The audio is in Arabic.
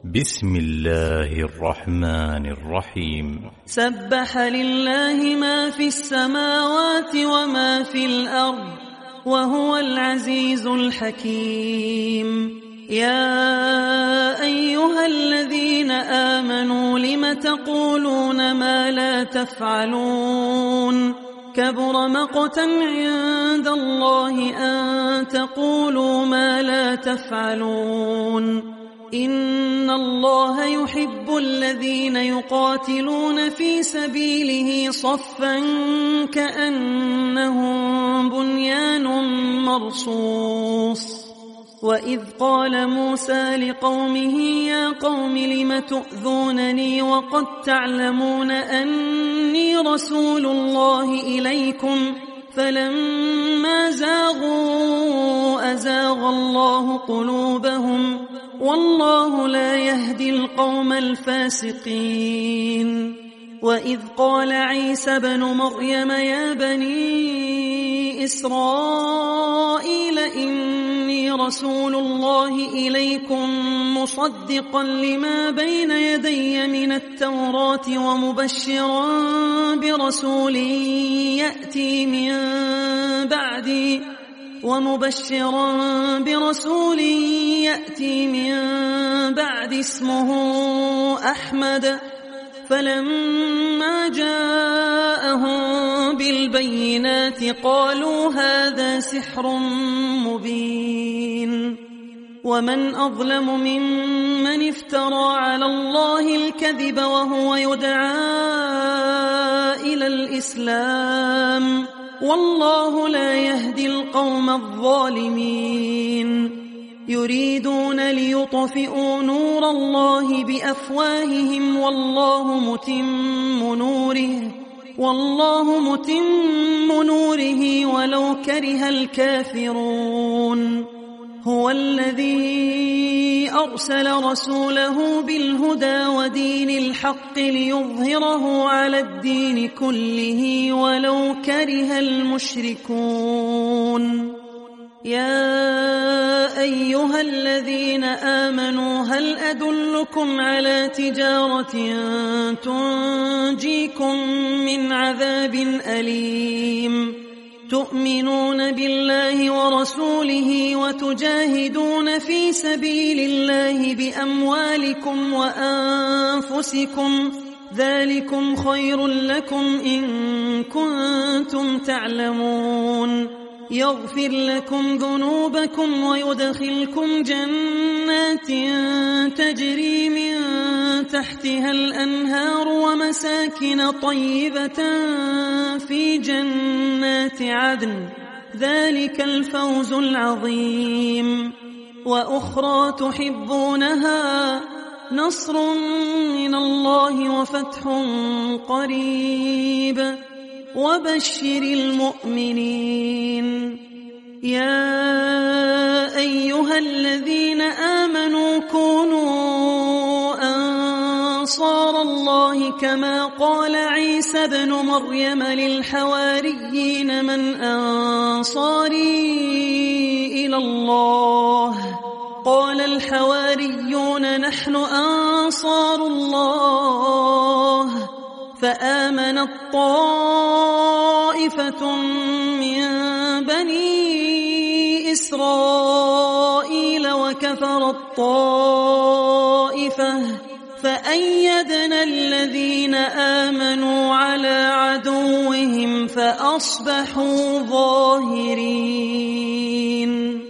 بسم الله الرحمن الرحيم. سبح لله ما في السماوات وما في الأرض وهو العزيز الحكيم. يا أيها الذين آمنوا لم تقولون ما لا تفعلون كبر مقتا عند الله أن تقولوا ما لا تفعلون. إن الله يحب الذين يقاتلون في سبيله صفا كأنهم بنيان مرصوص. وإذ قال موسى لقومه يا قوم لم تؤذونني وقد تعلمون أني رسول الله إليكم فلما زاغوا أزاغ الله قلوبهم والله لا يهدي القوم الفاسقين. وإذ قال عيسى ابن مريم يا بني إسرائيل إني رسول الله إليكم مصدقا لما بين يدي من التوراة ومبشرا برسول يأتي من بعد اسمه أحمد. فلما جاءهم بالبينات قالوا هذا سحر مبين. ومن أظلم ممن افترى على الله الكذب وهو يدعى إلى الإسلام والله لا يهدي القوم الظالمين. يريدون ليطفئوا نور الله بأفواههم والله متم نوره ولو كره الكافرون. هو الذي أرسل رسوله بالهدى ودين الحق ليظهره على الدين كله ولو كره المشركون. يا أيها الذين آمنوا هل أدلكم على تجارة تنجيكم من عذاب أليم تؤمنون بالله ورسوله وتجاهدون في سبيل الله بأموالكم وأنفسكم ذلكم خير لكم إن كنتم تعلمون. يغفر لكم ذنوبكم ويدخلكم جنات تجري من تحتها الأنهار ومساكن طيبة في جنات عدن ذلك الفوز العظيم. وأخرى تحبونها نصر من الله وفتح قريب وبشر المؤمنين. يا أيها الذين آمنوا كونوا أنصار الله كما قال عيسى ابن مريم للحواريين من أنصاري إلى الله قال الحواريون نحن أنصار الله. فآمنت طائفة من بني إسرائيل وكفرت طائفة فأيدنا الذين آمنوا على عدوهم فأصبحوا ظاهرين.